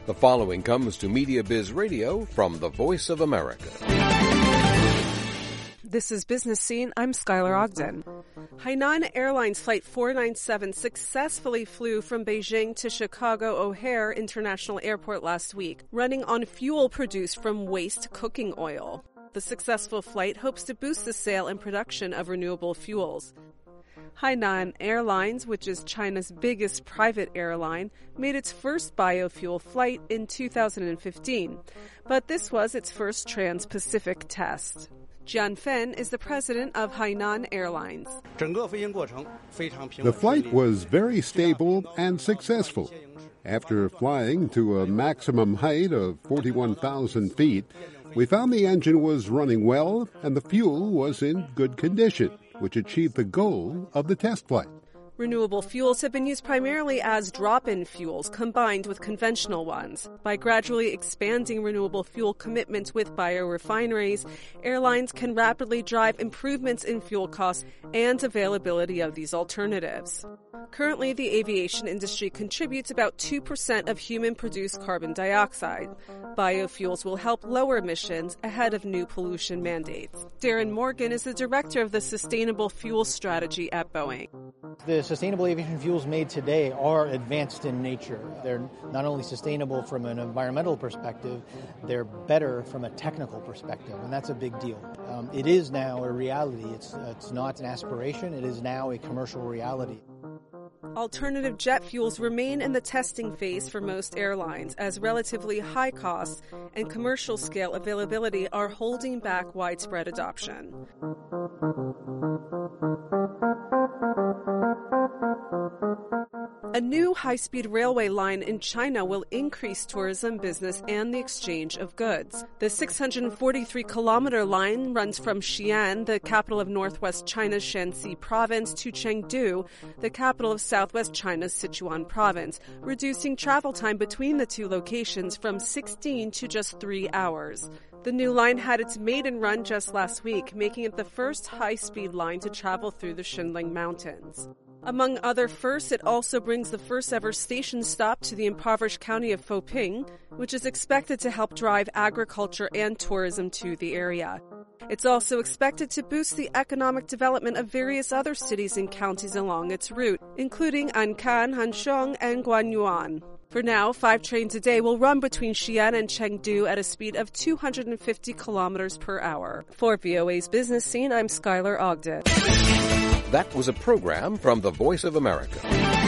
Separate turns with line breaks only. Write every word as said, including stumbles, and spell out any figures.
The following comes to Media Biz Radio from the Voice of America.
This is Business Scene. I'm Skylar Ogden. Hainan Airlines Flight four ninety-seven successfully flew from Beijing to Chicago O'Hare International Airport last week, running on fuel produced from waste cooking oil. The successful flight hopes to boost the sale and production of renewable fuels. Hainan Airlines, which is China's biggest private airline, made its first biofuel flight in two thousand fifteen, but this was its first trans-Pacific test. Jian Fen is the president of Hainan Airlines.
The flight was very stable and successful. After flying to a maximum height of forty-one thousand feet, we found the engine was running well and the fuel was in good condition, which achieved the goal of the test flight.
Renewable fuels have been used primarily as drop-in fuels combined with conventional ones. By gradually expanding renewable fuel commitments with biorefineries, airlines can rapidly drive improvements in fuel costs and availability of these alternatives. Currently, the aviation industry contributes about two percent of human-produced carbon dioxide. Biofuels will help lower emissions ahead of new pollution mandates. Darren Morgan is the director of the Sustainable Fuel Strategy at Boeing.
The sustainable aviation fuels made today are advanced in nature. They're not only sustainable from an environmental perspective, they're better from a technical perspective, and that's a big deal. Um, it is now a reality. It's, uh, it's not an aspiration. It is now a commercial reality.
Alternative jet fuels remain in the testing phase for most airlines, as relatively high costs and commercial scale availability are holding back widespread adoption. A new high-speed railway line in China will increase tourism, business, and the exchange of goods. The six hundred forty-three kilometer line runs from Xi'an, the capital of northwest China's Shanxi province, to Chengdu, the capital of southwest China's Sichuan province, reducing travel time between the two locations from sixteen to just three hours. The new line had its maiden run just last week, making it the first high-speed line to travel through the Xinling Mountains. Among other firsts, it also brings the first-ever station stop to the impoverished county of Foping, which is expected to help drive agriculture and tourism to the area. It's also expected to boost the economic development of various other cities and counties along its route, including Ankan, Hanshong, and Guanyuan. For now, five trains a day will run between Xi'an and Chengdu at a speed of two hundred fifty kilometers per hour. For V O A's Business Scene, I'm Skylar Ogden.
That was a program from the Voice of America.